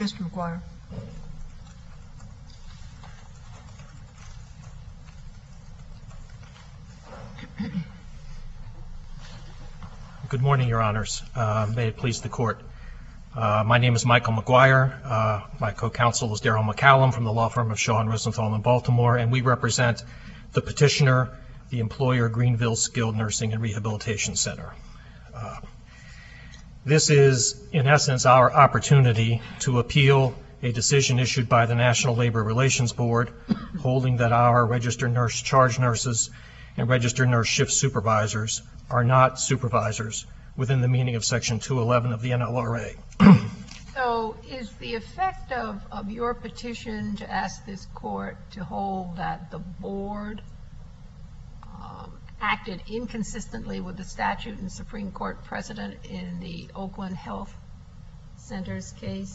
Mr. McGuire. Good morning, Your Honors. May it please the Court. My name is Michael McGuire. My co-counsel is Daryl McCallum from the law firm of Shaw and Rosenthal in Baltimore, and we represent the petitioner, the employer, Greenville Skilled Nursing and Rehabilitation Center. This is, in essence, our opportunity to appeal a decision issued by the National Labor Relations Board holding that our registered nurse charge nurses and registered nurse shift supervisors are not supervisors within the meaning of Section 211 of the NLRA. So is the effect of your petition to ask this court to hold that the board acted inconsistently with the statute and Supreme Court precedent in the Oakland Health Center's case?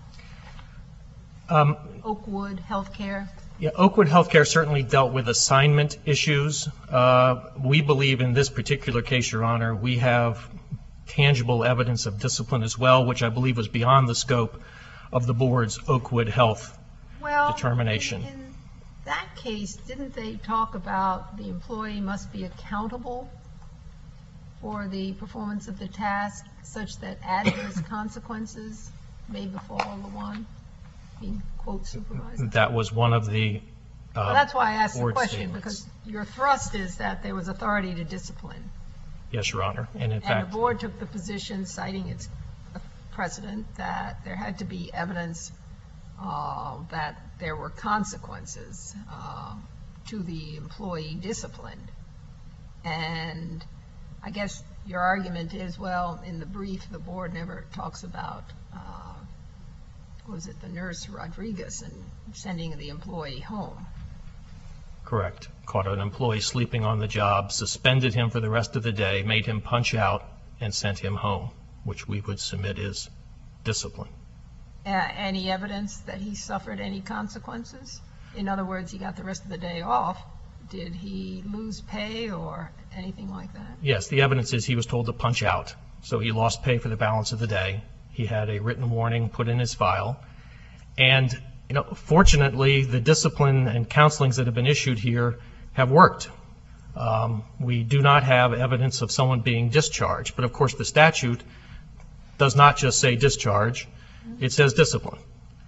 Oakwood Healthcare? Yeah, Oakwood Healthcare certainly dealt with assignment issues. We believe in this particular case, Your Honor, we have tangible evidence of discipline as well, which I believe was beyond the scope of the board's Oakwood Health determination. In that case, didn't they talk about the employee must be accountable for the performance of the task such that adverse consequences may befall the one being, quote, supervised? That was one of the well, that's why I asked the question, statements. because your thrust is that there was authority to discipline. Yes, Your Honor. And in fact, the board took the position, citing its precedent, that there had to be evidence that there were consequences to the employee disciplined. And I guess your argument is, well, in the brief, the board never talks about, was it the nurse Rodriguez and sending the employee home? correct. Caught an employee sleeping on the job, suspended him for the rest of the day, made him punch out, and sent him home, which we would submit is discipline. Any evidence that he suffered any consequences? In other words, he got the rest of the day off. Did he lose pay or anything like that? Yes, the evidence is he was told to punch out, so he lost pay for the balance of the day. He had a written warning put in his file. And, you know, fortunately, the discipline and counselings that have been issued here have worked. We do not have evidence of someone being discharged, but of course the statute does not just say discharge, it says discipline.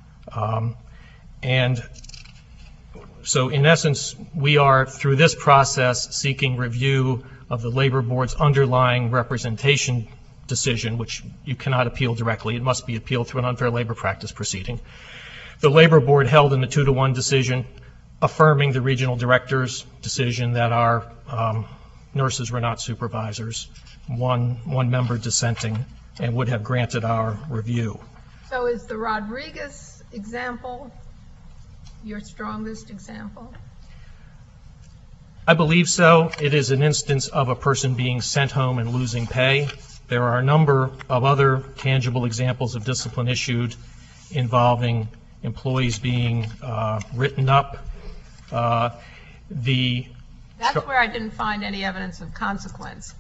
And so in essence, we are, through this process, seeking review of the Labor Board's underlying representation decision, which you cannot appeal directly. It must be appealed through an unfair labor practice proceeding. The Labor Board held in a 2-to-1 decision affirming the regional director's decision that our nurses were not supervisors, one member dissenting, and would have granted our review. So is the Rodriguez example your strongest example? I believe so. It is an instance of a person being sent home and losing pay. There are a number of other tangible examples of discipline issued involving employees being written up. That's where I didn't find any evidence of consequence.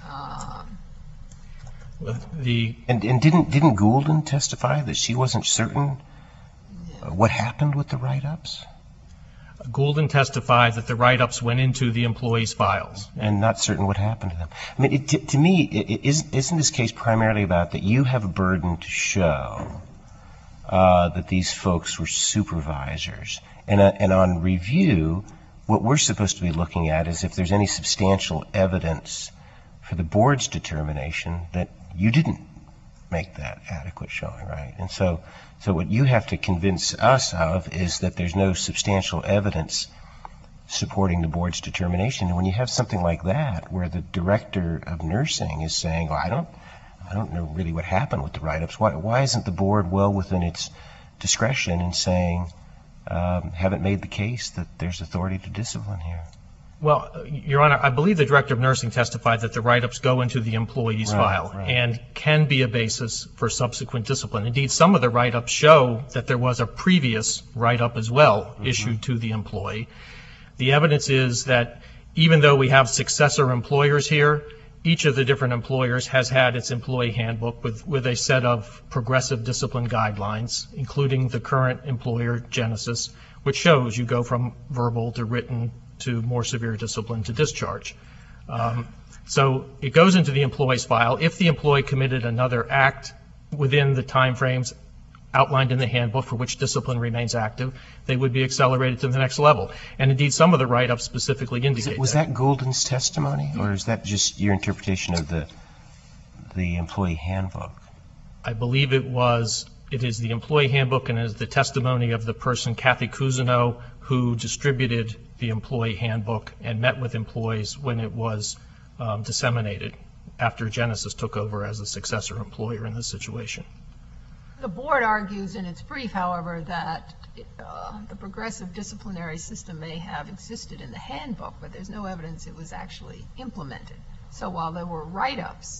And didn't Goulden testify that she wasn't certain what happened with the write-ups? Goulden testified that the write-ups went into the employees' files. And not certain what happened to them. I mean, to me, isn't this case primarily about that you have a burden to show that these folks were supervisors? And on review, what we're supposed to be looking at is if there's any substantial evidence for the board's determination that you didn't make that adequate showing, right? And so what you have to convince us of is that there's no substantial evidence supporting the board's determination. And when you have something like that, where the director of nursing is saying, oh, I don't know really what happened with the write-ups, why isn't the board well within its discretion in saying, haven't made the case that there's authority to discipline here? Well, Your Honor, I believe the director of nursing testified that the write-ups go into the employee's file and can be a basis for subsequent discipline. Indeed, some of the write-ups show that there was a previous write-up as well issued to the employee. The evidence is that even though we have successor employers here, each of the different employers has had its employee handbook with a set of progressive discipline guidelines, including the current employer, Genesis, which shows you go from verbal to written to more severe discipline to discharge. So it goes into the employee's file. If the employee committed another act within the timeframes outlined in the handbook for which discipline remains active, they would be accelerated to the next level. And indeed, some of the write-ups specifically indicate Was that Goulden's testimony, or is that just your interpretation of the employee handbook? I believe it is the employee handbook and is the testimony of the person, Kathy Cousineau, who distributed the employee handbook and met with employees when it was disseminated after Genesis took over as the successor employer in this situation. The board argues in its brief, however, that the progressive disciplinary system may have existed in the handbook, but there's no evidence it was actually implemented. So while there were write-ups,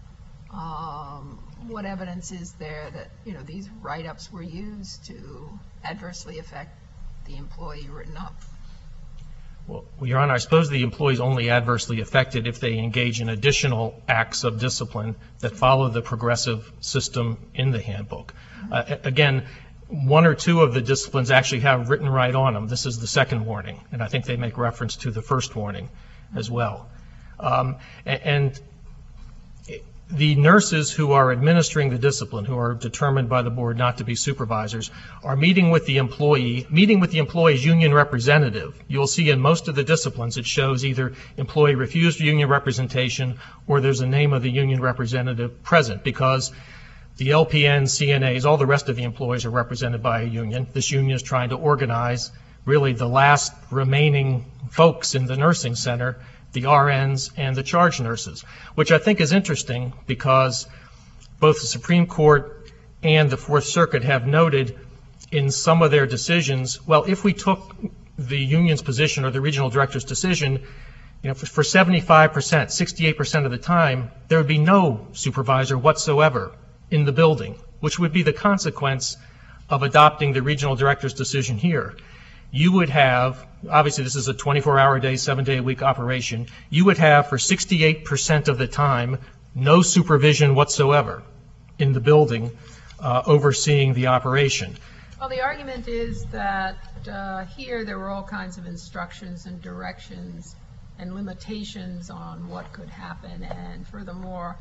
what evidence is there that these write-ups were used to adversely affect the employee written up? Well, Your Honor, I suppose the employee is only adversely affected if they engage in additional acts of discipline that follow the progressive system in the handbook. Again, one or two of the disciplines actually have written right on them. This is the second warning, and I think they make reference to the first warning as well. And the nurses who are administering the discipline, who are determined by the board not to be supervisors, are meeting with the employee's union representative. You'll see in most of the disciplines it shows either employee refused union representation or there's a name of the union representative present, because the LPN, CNAs, all the rest of the employees are represented by a union. This union is trying to organize really the last remaining folks in the nursing center, the RNs and the charge nurses, which I think is interesting because both the Supreme Court and the Fourth Circuit have noted in some of their decisions, well, if we took the union's position or the regional director's decision, for 75%, 68% of the time, there would be no supervisor whatsoever in the building, which would be the consequence of adopting the regional director's decision here. You would have, obviously this is a 24-hour-a-day, 7-day-a-week operation, you would have for 68% of the time no supervision whatsoever in the building overseeing the operation. Well, the argument is that here there were all kinds of instructions and directions and limitations on what could happen, and furthermore,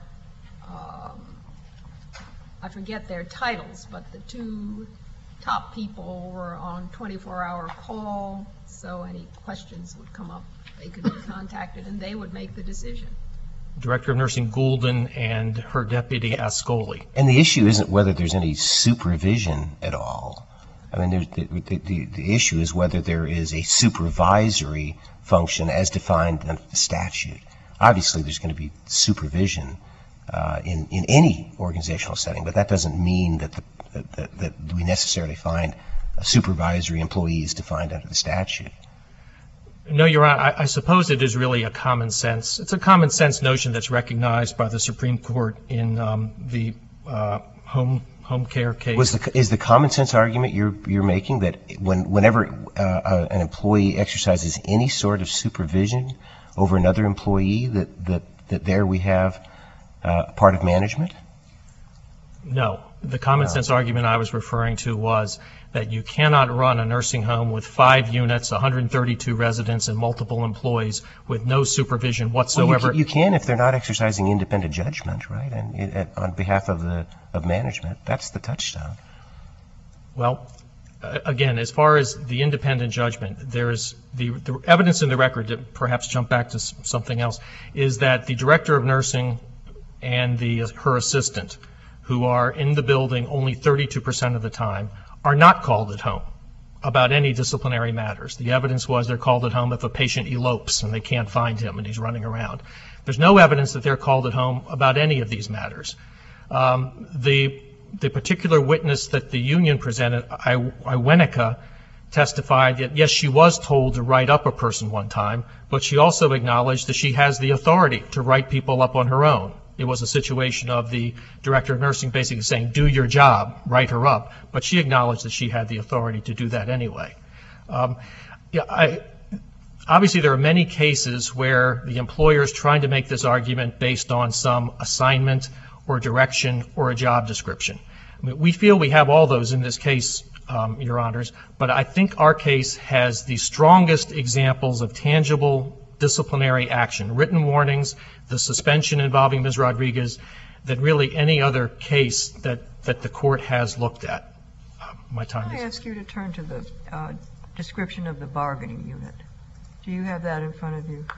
I forget their titles, but the two top people were on 24-hour call, so any questions would come up, they could be contacted, and they would make the decision. Director of Nursing Goulden and her deputy Ascoli. And the issue isn't whether there's any supervision at all. I mean, the issue is whether there is a supervisory function as defined in the statute. Obviously, there's going to be supervision in any organizational setting, but that doesn't mean that we necessarily find supervisory employees defined under the statute. No, Your Honor, I suppose it is really a common sense. It's a common sense notion that's recognized by the Supreme Court in the home care case. Is the common sense argument you're making that whenever an employee exercises any sort of supervision over another employee, that there we have part of management? No. The common sense argument I was referring to was that you cannot run a nursing home with 5 units, 132 residents, and multiple employees with no supervision whatsoever. Well, you can if they're not exercising independent judgment, right? And on behalf of management, that's the touchstone. Well, again, as far as the independent judgment, there's the evidence in the record, to perhaps jump back to something else, is that the director of nursing and her assistant, who are in the building only 32% of the time, are not called at home about any disciplinary matters. The evidence was they're called at home if a patient elopes and they can't find him and he's running around. There's no evidence that they're called at home about any of these matters. The particular witness that the union presented, Iwenica, testified that, yes, she was told to write up a person one time, but she also acknowledged that she has the authority to write people up on her own. It was a situation of the director of nursing basically saying, do your job, write her up. But she acknowledged that she had the authority to do that anyway. I obviously there are many cases where the employer is trying to make this argument based on some assignment or direction or a job description. I mean, we feel we have all those in this case, Your Honors, but I think our case has the strongest examples of tangible disciplinary action, written warnings, the suspension involving Ms. Rodriguez, than really any other case that the court has looked at. My time Can I is... ask you to turn to the description of the bargaining unit? Do you have that in front of you?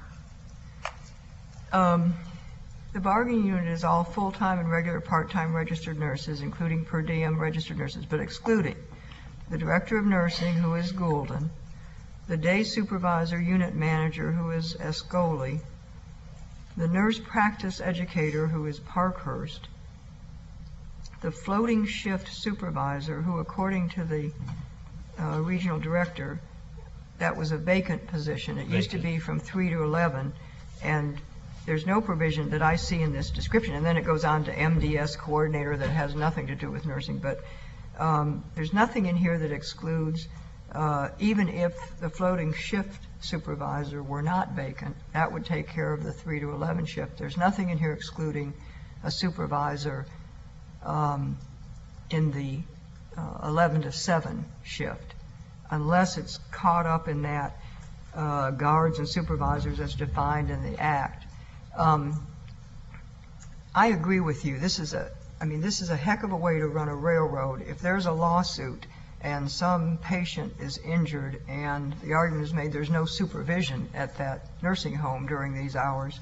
The bargaining unit is all full-time and regular part-time registered nurses, including per diem registered nurses, but excluding the director of nursing, who is Goulden, the day supervisor unit manager, who is Escoli, the nurse practice educator, who is Parkhurst, the floating shift supervisor, who according to the regional director, that was a vacant position. It used to be from 3 to 11, and there's no provision that I see in this description. And then it goes on to MDS coordinator that has nothing to do with nursing. But there's nothing in here that excludes, even if the floating shift supervisor were not vacant, that would take care of the 3 to 11 shift. There's nothing in here excluding a supervisor in the 11 to 7 shift, unless it's caught up in that guards and supervisors as defined in the Act. I agree with you. This is a heck of a way to run a railroad. If there's a lawsuit and some patient is injured and the argument is made there's no supervision at that nursing home during these hours,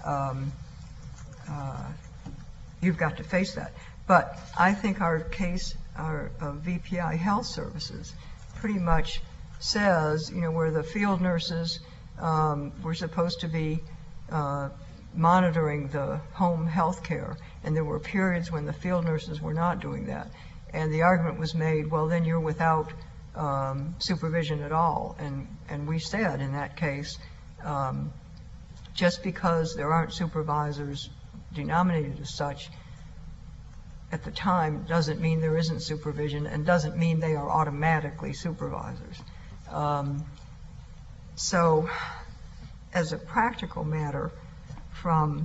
you've got to face that. But I think our case of VPI Health Services pretty much says, where the field nurses were supposed to be monitoring the home health care, and there were periods when the field nurses were not doing that. And the argument was made, well, then you're without supervision at all. And we said in that case, just because there aren't supervisors denominated as such at the time doesn't mean there isn't supervision and doesn't mean they are automatically supervisors. So as a practical matter, from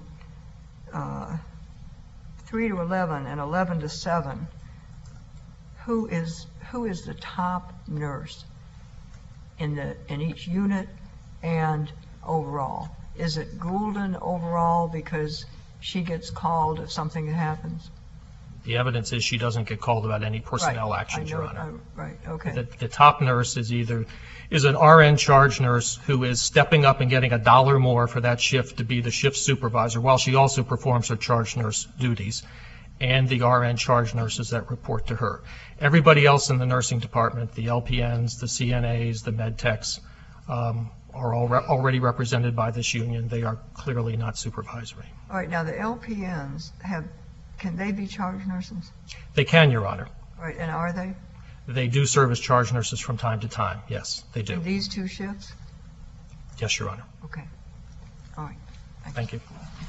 3 to 11 and 11 to 7, who is the top nurse in each unit and overall? Is it Goulden overall because she gets called if something happens? The evidence is she doesn't get called about any personnel actions, Your Honor. Right, okay. The top nurse is an RN charge nurse who is stepping up and getting $1 more for that shift to be the shift supervisor, while she also performs her charge nurse duties, and the RN charge nurses that report to her. Everybody else in the nursing department, the LPNs, the CNAs, the med techs, are already represented by this union. They are clearly not supervisory. All right, now the LPNs can they be charge nurses? They can, Your Honor. Right, and are they? They do serve as charge nurses from time to time. Yes, they do. In these 2 shifts? Yes, Your Honor. Okay. All right. Thank you.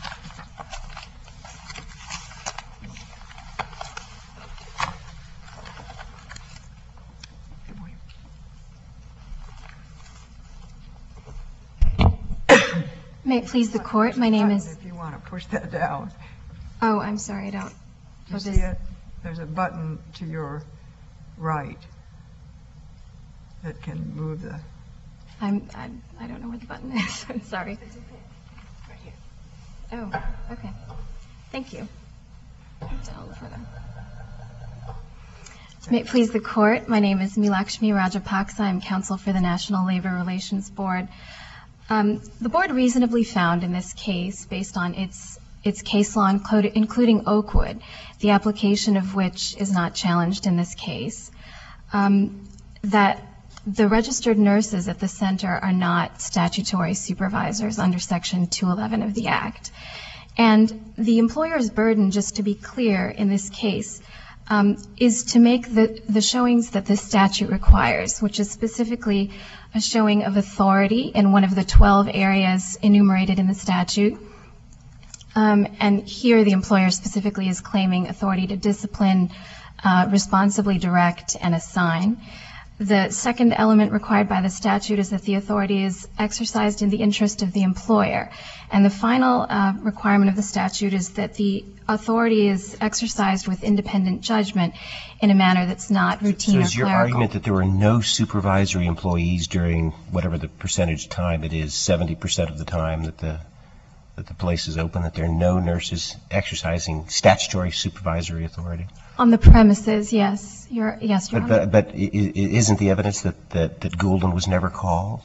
May it please the court, my name is... If you want to push that down. Oh, I'm sorry, I don't... You see it? There's a button to your right that can move the... I don't know where the button is. I'm sorry. Right here. Oh, okay. Thank you. Down further. May it please the court, my name is Meelakshmi Rajapaksa. I'm counsel for the National Labor Relations Board. The board reasonably found in this case, based on its case law, including Oakwood, the application of which is not challenged in this case, that the registered nurses at the center are not statutory supervisors under Section 211 of the Act. And the employer's burden, just to be clear in this case, is to make the showings that this statute requires, which is specifically a showing of authority in one of the 12 areas enumerated in the statute. And here the employer specifically is claiming authority to discipline, responsibly direct, and assign. The second element required by the statute is that the authority is exercised in the interest of the employer. And the final requirement of the statute is that the authority is exercised with independent judgment in a manner that's not routine So or is your clerical. argument that there were no supervisory employees during whatever the percentage time it is, 70% of the time that the place is open, that there are no nurses exercising statutory supervisory authority? On the premises, yes. Your Honor. But isn't the evidence that Goulden was never called?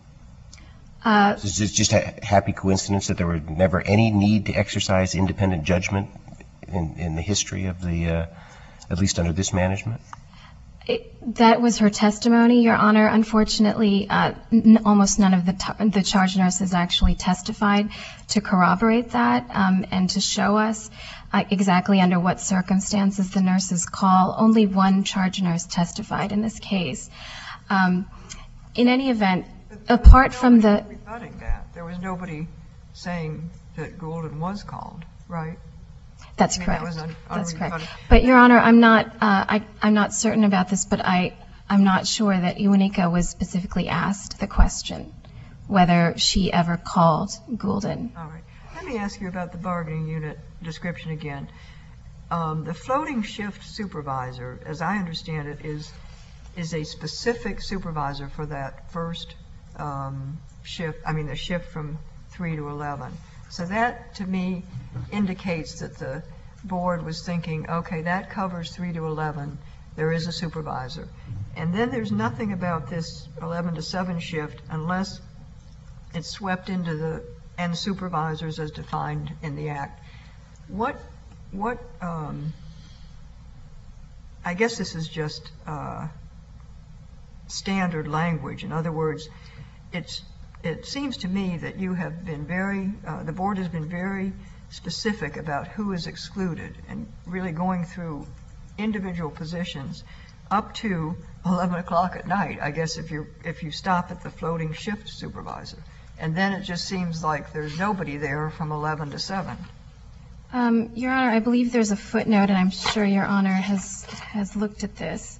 Is this just a happy coincidence that there were never any need to exercise independent judgment in the history of the, at least under this management? That was her testimony, Your Honor. Unfortunately, almost none of the charge nurses actually testified to corroborate that and to show us exactly under what circumstances the nurses call. Only one charge nurse testified in this case. In any event, apart from the... Rebutting that. There was nobody saying that Goulden was called, right? That's I mean, correct. that was That's correct. unrebutted. But, Your Honor, I'm not certain about this, but I'm not sure that Iwanika was specifically asked the question whether she ever called Goulden. All right. Let me ask you about the bargaining unit description again. The floating shift supervisor, as I understand it, is a specific supervisor for that first shift, the shift from 3 to 11. So that, to me, indicates that the board was thinking, okay, that covers 3 to 11. There is a supervisor. And then there's nothing about this 11 to 7 shift unless it's swept into the and supervisors as defined in the Act. I guess this is just standard language. In other words, it seems to me that you have been the board has been very specific about who is excluded and really going through individual positions up to 11 o'clock at night, I guess, if you stop at the floating shift supervisor. And then it just seems like there's nobody there from 11 to 7. Your Honor, I believe there's a footnote, and I'm sure Your Honor has looked at this.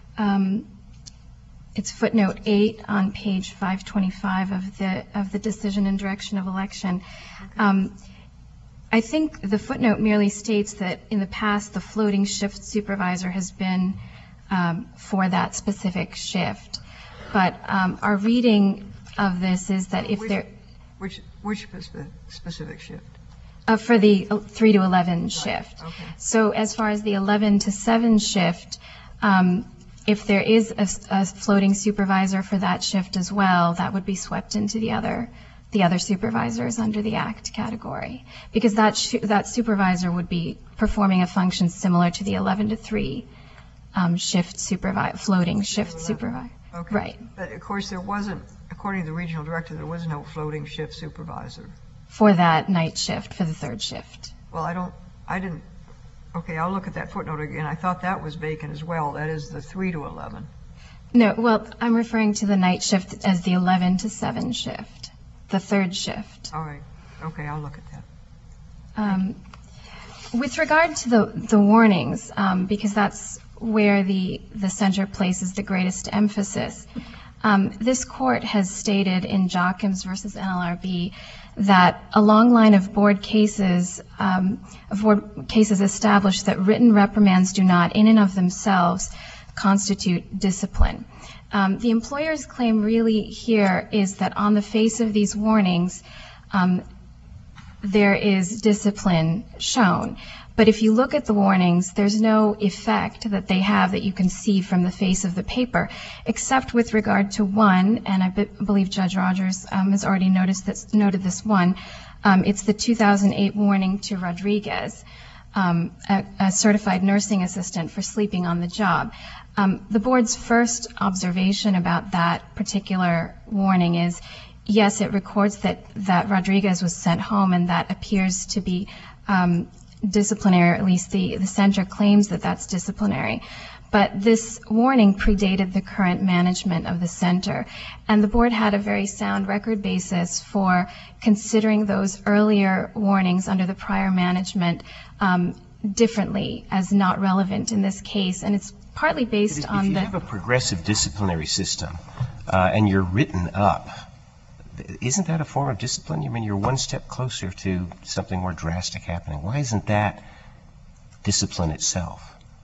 It's footnote 8 on page 525 of the decision and direction of election. I think the footnote merely states that in the past the floating shift supervisor has been for that specific shift. But our reading of this is that if there... Which specific shift? For the 3 to 11 shift. Okay. So as far as the 11 to 7 shift, if there is a floating supervisor for that shift as well, that would be swept into the other supervisors under the Act category, because that supervisor would be performing a function similar to the 11 to 3 floating shift supervisor. Okay. Right. But of course there wasn't, according to the regional director, there was no floating shift supervisor. For that night shift, for the third shift. Well, okay, I'll look at that footnote again. I thought that was vacant as well. That is the 3 to 11. No, well, I'm referring to the night shift as the 11 to 7 shift, the third shift. All right. Okay, I'll look at that. With regard to the warnings, because that's where the center places the greatest emphasis, this court has stated in Jochims versus NLRB that a long line of board cases establish that written reprimands do not, in and of themselves, constitute discipline. The employer's claim really here is that on the face of these warnings, there is discipline shown. But if you look at the warnings, there's no effect that they have that you can see from the face of the paper, except with regard to one, and I believe Judge Rogers has already noted this one. It's the 2008 warning to Rodriguez, a certified nursing assistant for sleeping on the job. The board's first observation about that particular warning is, yes, it records that Rodriguez was sent home, and that appears to be disciplinary, or at least the center claims that that's disciplinary. But this warning predated the current management of the center, and the board had a very sound record basis for considering those earlier warnings under the prior management differently as not relevant in this case, and it's partly based If on you the... have a progressive disciplinary system and you're written up, isn't that a form of discipline? I mean, you're one step closer to something more drastic happening. Why isn't that discipline itself?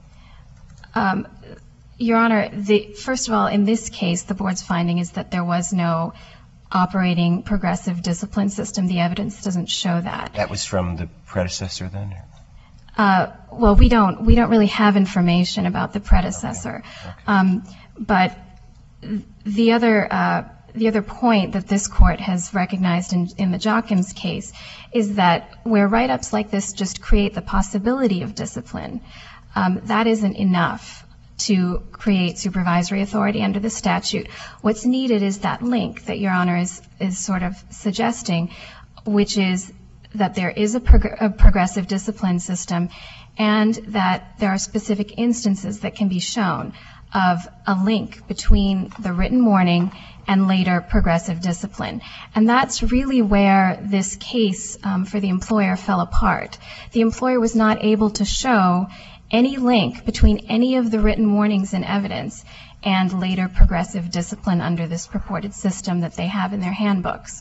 Your Honor, first of all, in this case, the board's finding is that there was no operating progressive discipline system. The evidence doesn't show that. That was from the predecessor then? Well, we don't really have information about the predecessor. Okay. But the other point that this court has recognized in the Jockims case is that where write-ups like this just create the possibility of discipline, that isn't enough to create supervisory authority under the statute. What's needed is that link that Your Honor is sort of suggesting, which is that there is a progressive discipline system and that there are specific instances that can be shown of a link between the written warning and later progressive discipline. And that's really where this case for the employer fell apart. The employer was not able to show any link between any of the written warnings and evidence and later progressive discipline under this purported system that they have in their handbooks.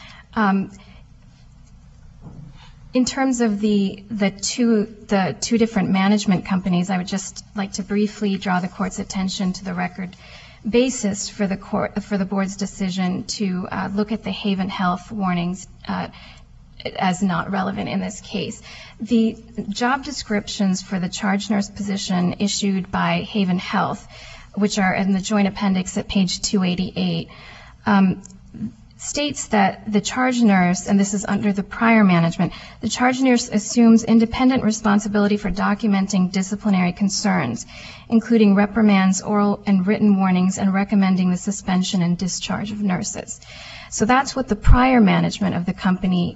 In terms of the two different management companies, I would just like to briefly draw the court's attention to the record basis for the board's decision to look at the Haven Health warnings as not relevant in this case. The job descriptions for the charge nurse position issued by Haven Health, which are in the joint appendix at page 288, states that the charge nurse, and this is under the prior management, the charge nurse assumes independent responsibility for documenting disciplinary concerns, including reprimands, oral and written warnings, and recommending the suspension and discharge of nurses. So that's what the prior management of the company,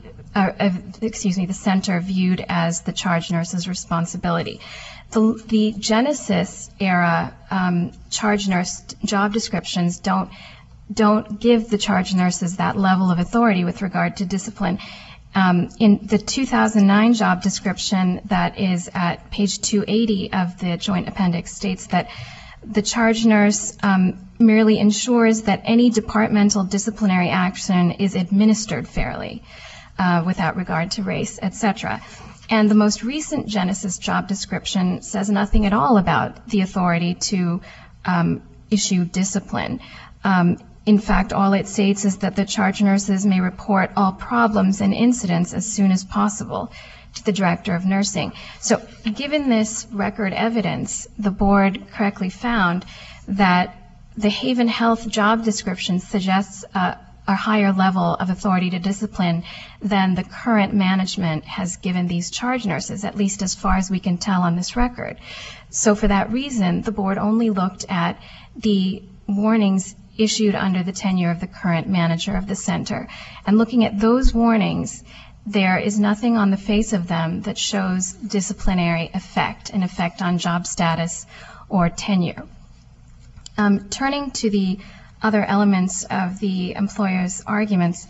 the center viewed as the charge nurse's responsibility. The Genesis era charge nurse job descriptions don't give the charge nurses that level of authority with regard to discipline. In the 2009 job description that is at page 280 of the joint appendix states that the charge nurse merely ensures that any departmental disciplinary action is administered fairly without regard to race, etc. And the most recent Genesis job description says nothing at all about the authority to issue discipline. In fact, all it states is that the charge nurses may report all problems and incidents as soon as possible to the director of nursing. So given this record evidence, the board correctly found that the Haven Health job description suggests a higher level of authority to discipline than the current management has given these charge nurses, at least as far as we can tell on this record. So for that reason, the board only looked at the warnings issued under the tenure of the current manager of the center. And looking at those warnings, there is nothing on the face of them that shows disciplinary effect, an effect on job status or tenure. Turning to the other elements of the employer's arguments,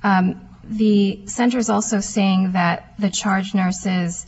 the center is also saying that the charge nurses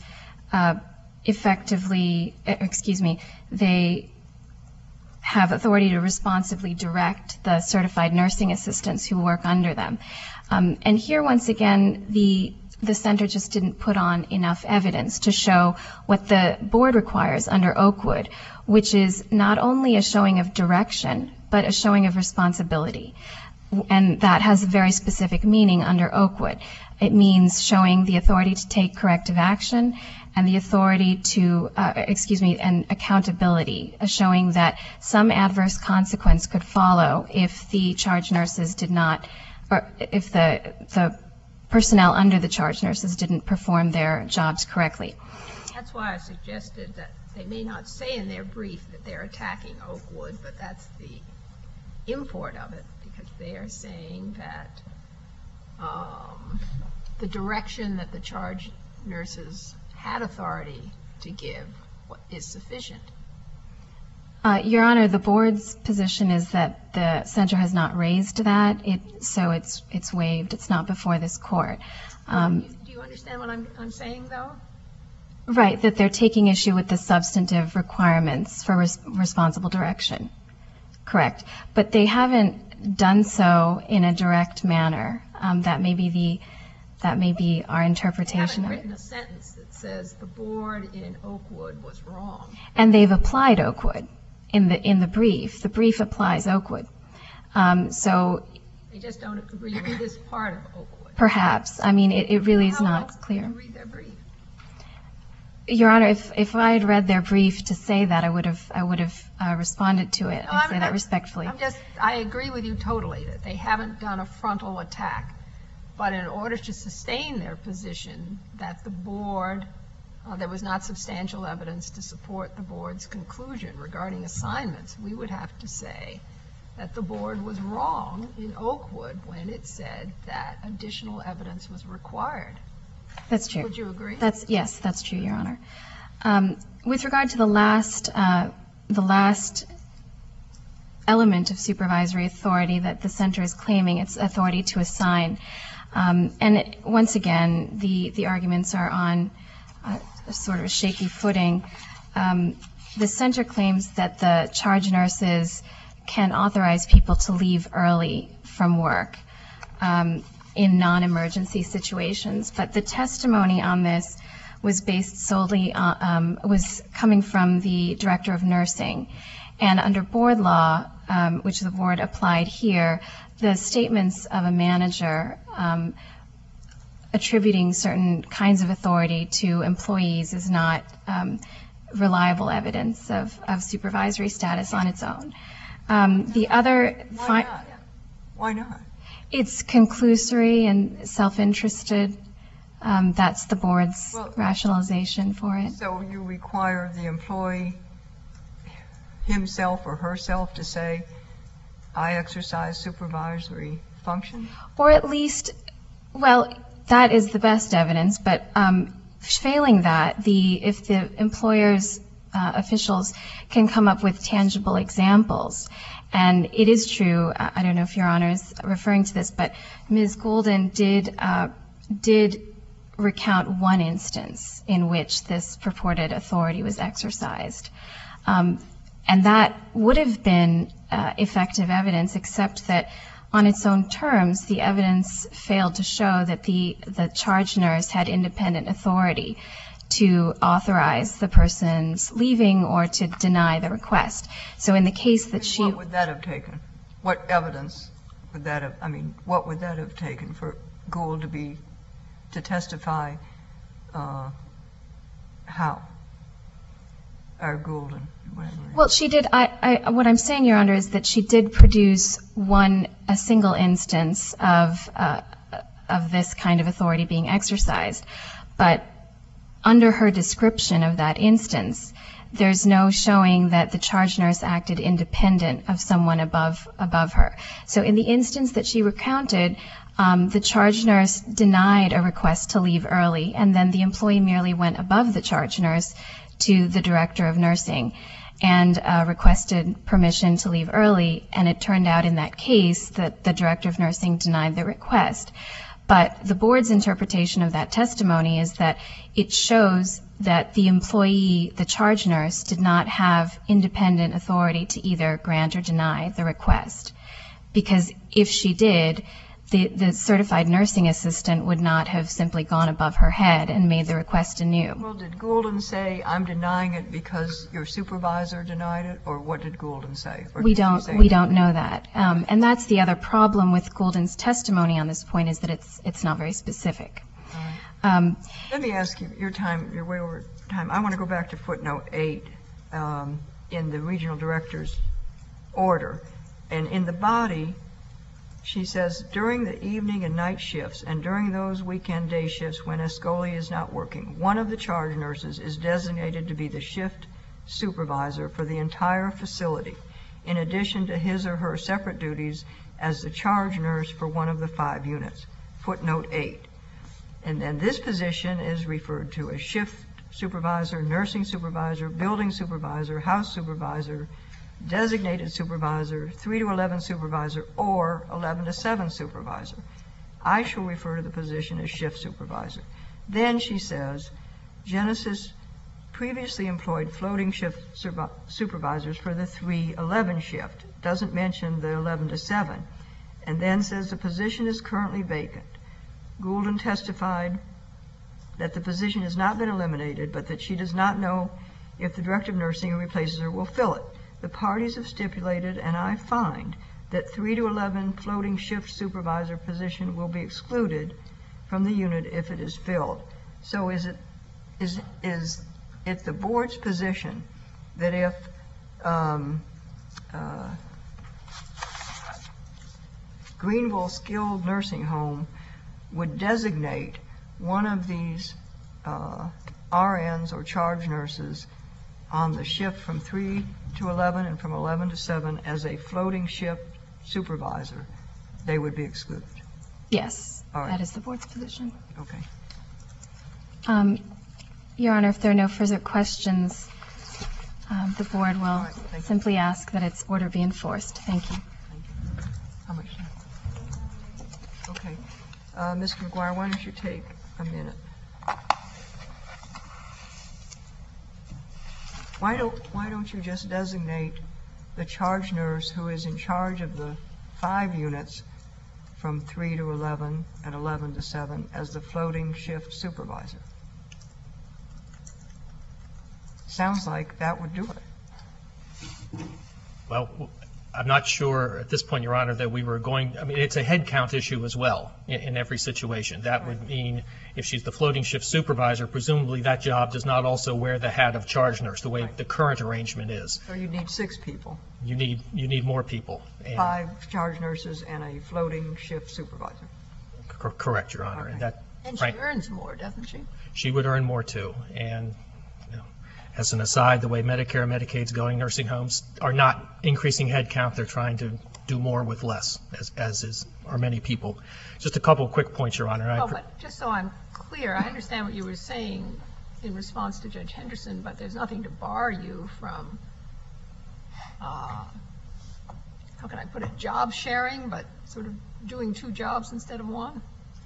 they have authority to responsibly direct the certified nursing assistants who work under them. And here, once again, the center just didn't put on enough evidence to show what the board requires under Oakwood, which is not only a showing of direction, but a showing of responsibility. And that has a very specific meaning under Oakwood. It means showing the authority to take corrective action and the authority to, and accountability, showing that some adverse consequence could follow if the charge nurses did not, or if the personnel under the charge nurses didn't perform their jobs correctly. That's why I suggested that they may not say in their brief that they're attacking Oakwood, but that's the import of it, because they are saying that the direction that the charge nurses had authority to give is sufficient. Your Honor, the board's position is that the center has not raised that, so it's waived. It's not before this court. Do you understand what I'm saying, though? Right, that they're taking issue with the substantive requirements for responsible direction. Correct. But they haven't done so in a direct manner. That may be our They interpretation haven't of it. written a sentence that says the board in Oakwood was wrong. And they've applied Oakwood in the brief. The brief applies Oakwood. So They just don't agree with this part of Oakwood. perhaps, I mean, it really is How not else did clear. you read their brief? Your Honor, if I had read their brief to say that, I would have responded to it. I say that respectfully. I agree with you totally that they haven't done a frontal attack. But in order to sustain their position that the board, there was not substantial evidence to support the board's conclusion regarding assignments, we would have to say that the board was wrong in Oakwood when it said that additional evidence was required. That's true. Would you agree? Yes, that's true, Your Honor. With regard to the last element of supervisory authority that the center is claiming, its authority to assign, once again, the arguments are on a sort of shaky footing. The center claims that the charge nurses can authorize people to leave early from work in non-emergency situations, but the testimony on this was based solely was coming from the director of nursing, and under board law, which the board applied here, the statements of a manager attributing certain kinds of authority to employees is not reliable evidence of supervisory status on its own. The other Why not? It's conclusory and self-interested. That's the board's rationalization for it. So you require the employee himself or herself to say, I exercise supervisory function? Or at least, well, that is the best evidence, but failing that, if the employer's officials can come up with tangible examples. And it is true, I don't know if Your Honor is referring to this, but Ms. Golden did recount one instance in which this purported authority was exercised. And that would have been effective evidence, except that on its own terms, the evidence failed to show that the charge nurse had independent authority to authorize the person's leaving or to deny the request. So in the case that she... What would that have taken? What evidence would that have, what would that have taken for Gould to testify how? Or Goulden, whatever. Well, she did, what I'm saying, Your Honor, is that she did produce a single instance of this kind of authority being exercised. But under her description of that instance, there's no showing that the charge nurse acted independent of someone above her. So in the instance that she recounted, the charge nurse denied a request to leave early, and then the employee merely went above the charge nurse to the director of nursing and requested permission to leave early, and it turned out in that case that the director of nursing denied the request. But the board's interpretation of that testimony is that it shows that the employee, the charge nurse, did not have independent authority to either grant or deny the request. Because if she did, the certified nursing assistant would not have simply gone above her head and made the request anew. Well, did Goulden say, I'm denying it because your supervisor denied it, or what did Goulden say? We don't know that. And that's the other problem with Goulden's testimony on this point, is that it's not very specific. Let me ask you, you're way over time. I want to go back to footnote 8 in the regional director's order. And in the body, she says, during the evening and night shifts and during those weekend day shifts when Ascoli is not working, one of the charge nurses is designated to be the shift supervisor for the entire facility, in addition to his or her separate duties as the charge nurse for one of the 5 units. Footnote 8. And then this position is referred to as shift supervisor, nursing supervisor, building supervisor, house supervisor, designated supervisor, 3 to 11 supervisor, or 11 to 7 supervisor. I shall refer to the position as shift supervisor. Then she says, Genesis previously employed floating shift supervisors for the 3-11 shift. Doesn't mention the 11 to 7. And then says the position is currently vacant. Goulden testified that the position has not been eliminated, but that she does not know if the director of nursing who replaces her will fill it. The parties have stipulated, and I find, that 3 to 11 floating shift supervisor position will be excluded from the unit if it is filled. So is it the board's position that if Greenville Skilled Nursing Home would designate one of these RNs or charge nurses on the shift from 3 to 11 and from 11 to 7 as a floating shift supervisor, they would be excluded? Yes, All right. that is the board's position. Okay. Your Honor, if there are no further questions, the board will right, thank you. simply ask that its order be enforced. Thank you. How much time? Okay. Mr. McGuire, why don't you take a minute? Why don't you just designate the charge nurse who is in charge of the 5 units from 3 to 11 and 11 to 7 as the floating shift supervisor? Sounds like that would do it. Well, I'm not sure at this point, Your Honor, that we were going, I mean, it's a head count issue as well in every situation. That would mean if she's the floating shift supervisor, presumably that job does not also wear the hat of charge nurse, the way the current arrangement is. So you need 6 people, You need more people. And 5 charge nurses and a floating shift supervisor. Correct, Your Honor. Okay. And that, And she right, earns more, doesn't she? she would earn more too. And you know, as an aside, the way Medicare and Medicaid's going, nursing homes are not increasing head count. They're trying to do more with less, are many people. Just a couple of quick points, Your Honor. Oh, but just so I'm clear, I understand what you were saying in response to Judge Henderson, but there's nothing to bar you from, how can I put it, job sharing, but sort of doing 2 jobs instead of 1?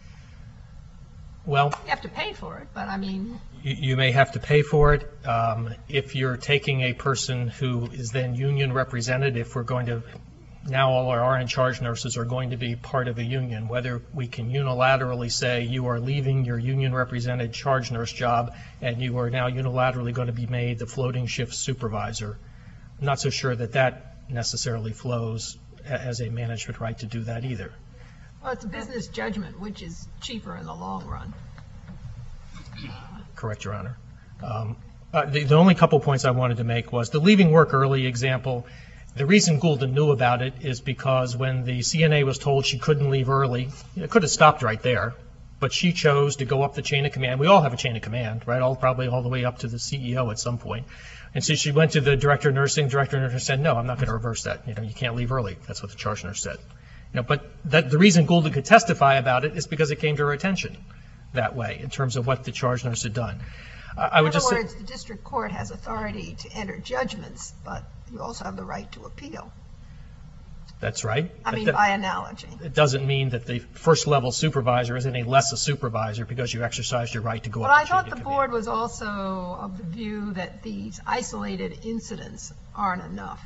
Well, You have to pay for it, but I mean, you may have to pay for it. If you're taking a person who is then union represented, if we're going to, now all our RN charge nurses are going to be part of a union, whether we can unilaterally say you are leaving your union represented charge nurse job and you are now unilaterally going to be made the floating shift supervisor. I'm not so sure that that necessarily flows as a management right to do that either. well, it's a business judgment, which is cheaper in the long run. Correct, Your Honor. The only couple points I wanted to make was the leaving work early example. The reason Goulden knew about it is because when the CNA was told she couldn't leave early, it could have stopped right there, but she chose to go up the chain of command. We all have a chain of command, right? Probably all the way up to the CEO at some point. And so she went to the director of nursing. Director of nursing said, "No, I'm not going to reverse that. You can't leave early." That's what the charge nurse said. But the reason Goulden could testify about it is because it came to her attention that way in terms of what the charge nurse had done. I would In just other say, words, the district court has authority to enter judgments, but you also have the right to appeal. that's right. I mean, That- by analogy. It doesn't mean that the first level supervisor is any less a supervisor because you exercised your right to go But up I the chain thought of the command. board was also of the view that these isolated incidents aren't enough.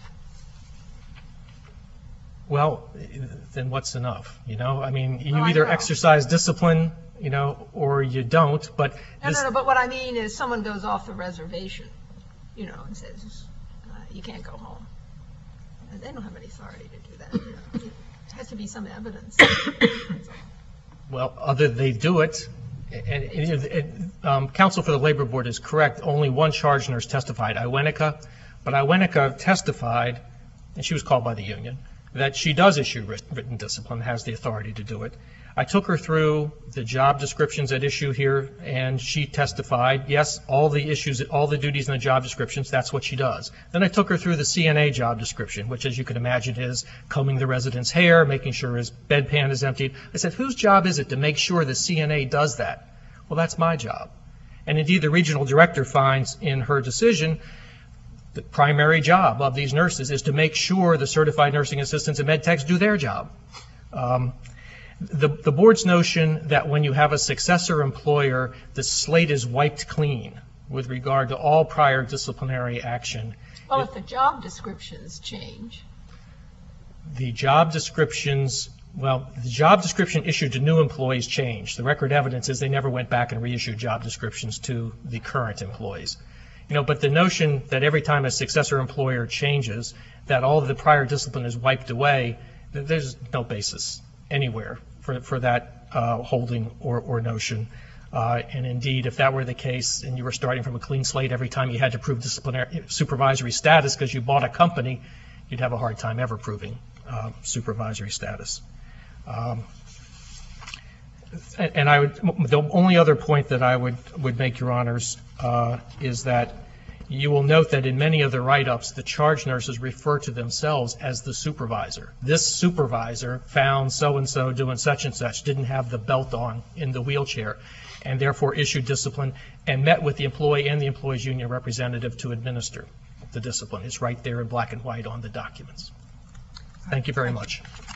Well, then what's enough? I mean, you Well, I either know. exercise discipline, or you don't. But No, but what I mean is someone goes off the reservation, and says, you can't go home. And they don't have any authority to do that. There has to be some evidence. well, other they do it. And counsel for the labor board is correct. Only one charge nurse testified, Iwenica. But Iwenica testified, and she was called by the union, that she does issue written discipline, has the authority to do it. I took her through the job descriptions at issue here, and she testified, yes, all the duties in the job descriptions, that's what she does. Then I took her through the CNA job description, which, as you can imagine, is combing the resident's hair, making sure his bedpan is emptied. I said, whose job is it to make sure the CNA does that? Well, that's my job. And indeed, the regional director finds in her decision the primary job of these nurses is to make sure the certified nursing assistants and med techs do their job. The board's notion that when you have a successor employer, the slate is wiped clean with regard to all prior disciplinary action. Well, if the job descriptions change, The job descriptions, well, the job description issued to new employees changed. The record evidence is they never went back and reissued job descriptions to the current employees. But the notion that every time a successor employer changes, that all of the prior discipline is wiped away, there's no basis anywhere for that holding or notion. And indeed, if that were the case and you were starting from a clean slate every time you had to prove supervisory status because you bought a company, you'd have a hard time ever proving supervisory status. And the only other point that I would make, Your Honors, is that you will note that in many of the write-ups, the charge nurses refer to themselves as the supervisor. This supervisor found so-and-so doing such and such, didn't have the belt on in the wheelchair, and therefore issued discipline and met with the employee and the employees' union representative to administer the discipline. It's right there in black and white on the documents. Thank you very much.